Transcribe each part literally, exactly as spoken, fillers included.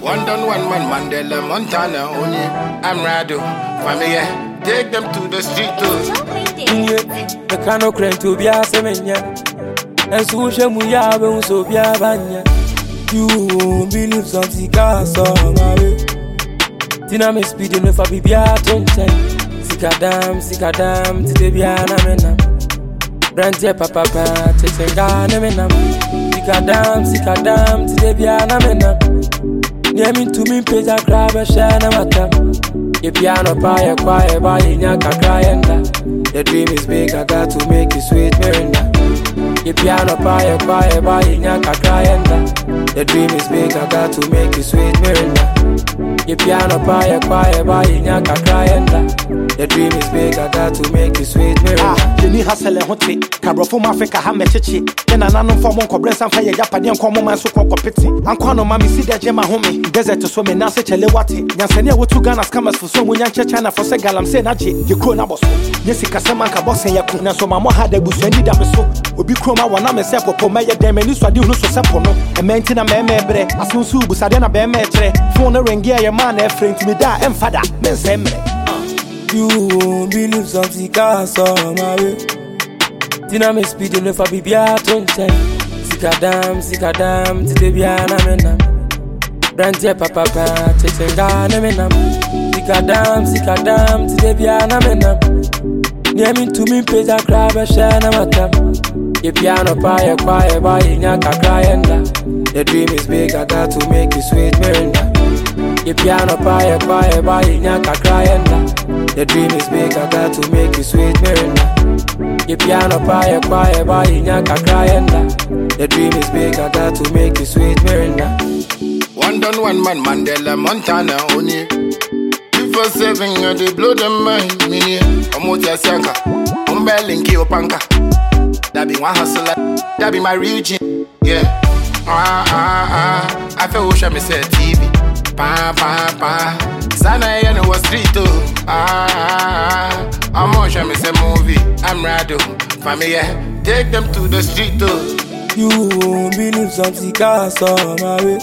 One done, one man, Mandela, Montana, only. I'm Rado, family, take them to the street too. The cano crane to be a semenya. And so shall we have so be a banya. You believe some cicadas on my way. Tina me speeding if I be a twenty. Sikadam, sikadam, to the Biana menam. Branche papa, Tetengana menam. Sikadam, sikadam, to the Biana menam. Near me to me, pay a crab, a shana matam. Your piano pie, quiet by Yaka cryenda. The dream is big, I got to make it sweet, Mirinda. Your piano pie, quiet by Yaka cryenda. The dream is big, I got to make it sweet, Mirinda. Your piano pie, quiet by Yaka cryenda. The dream is big, I got to make it sweet, Mirinda. Jenny Hassel and Hotti, Cabro from Africa, Hamechi, and an unknown form of Cobres and Fire Japanian common so called Pity. And Quano Mammy see that Gemma homie, desert to swim in Nasa Chelewati, Yansania with two gunners come as for someone young China for Segalam Senaji, you could not boss. Jessica Samanka boss and Yakuna, so Mamma had a Busani Damaso, would be Chroma one I'm a sample for Maya Demenis, I do no so sample, and Mentina Memebre, as soon as Busadena Bemetre, phone a ringia, your man, a friend to me, da and father, men semble. You believe some cicadas on my way. Tina me speeding if I be a twenty. Sikadam, sikadam, to the Biana menam. Branche papa, Tetengana menam. Sikadam, sikadam, to the Biana menam. Near me to me, pay a crab, a shana matam. Your piano pie, quiet by Yaka cryenda. The dream is big, I got to make it sweet, Mirinda. Your piano pie, quiet by Yaka cryenda. The dream is big, I got to make it sweet, Mirinda. Your piano pie, quiet by Yaka cryenda. The dream is big, I got to make it sweet, Mirinda. One done, one man, Mandela, Montana, only. Before seven, they blow them mind, me. I'm what you're saying. I'm belling, Kio Panka. That be one hustler, that be my region, yeah. Ah, ah, ah, I feel wish I me say T V. Pa, pa, pa. Sana ya no was street too. Ah, ah, ah. I'm wish I me say movie. I'm Rado, family, take them to the street too. You believe some cicadas on my way.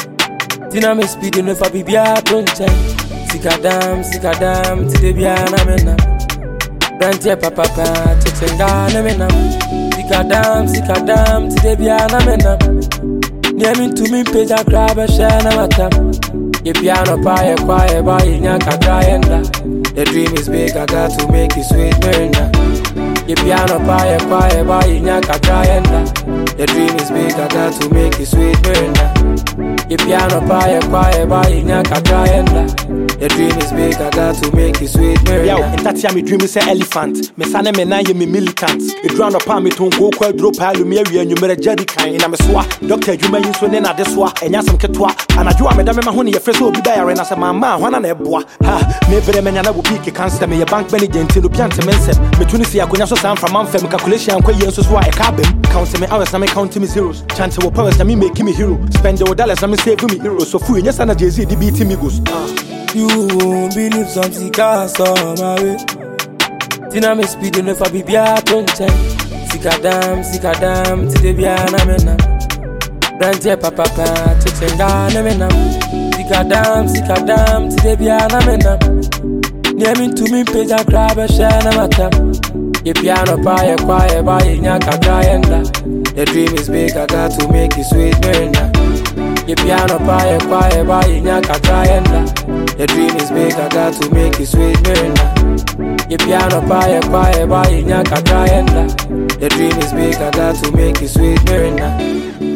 Tina me speeding if I be a twenty. Sikadam, sikadam, to the Biana menam. Branche papa, Tetengana menam. Sikadam, sikadam, to the Biana menam. Near me to me, pay a crab, a shana matam. Your piano pie, quiet by Yaka cryenda. The dream is big, I got to make it sweet, Mirinda. Your piano pie, quiet by Yaka cryenda. The dream is big, I got to make it sweet, Mirinda. Your piano pie, quiet by Yaka cryenda. The dream is big, I got to make it sweet, Mirinda. Yo, and that's how me dream is an elephant. Me sana me na ye me militant. It round upon me to go kwa drop halumia and you made a jerry kind. And I'm a swa, doctor, you may use one in a deswa, and yasam ketwa. And I do a madame honey, a fresh will be there, and I said, Mamma, one and a bois. Ha, maybe a man will be a cancer, me a bank manager until the pianta mense. Me Tunisia, when I saw some from Amfam calculation, and quay years was why a cabin. Counting me hours, and me counting me zeros. Chance will powers, and me make me hero. Spend the dollars, and me save me heroes. So food, yes, and a J Z, the B T me goes. You believe some cicadas on my way. Tina me speeding if I be a twenty. Sikadam, sikadam, to the Biana menam. Branche papa, Tetengana menam. Sikadam, sikadam, to the Biana menam. Near me to me, pay a crab, a shana matam. Your piano pie, quiet by Yaka cryenda. The dream is big, I got to make it sweet, Mirinda. Your piano pie, quiet by Yaka cryenda. The dream is big, I got to make it sweet, Mirinda. Your piano pie, quiet by Yaka cryenda. The dream is big, I got to make it sweet, Mirinda.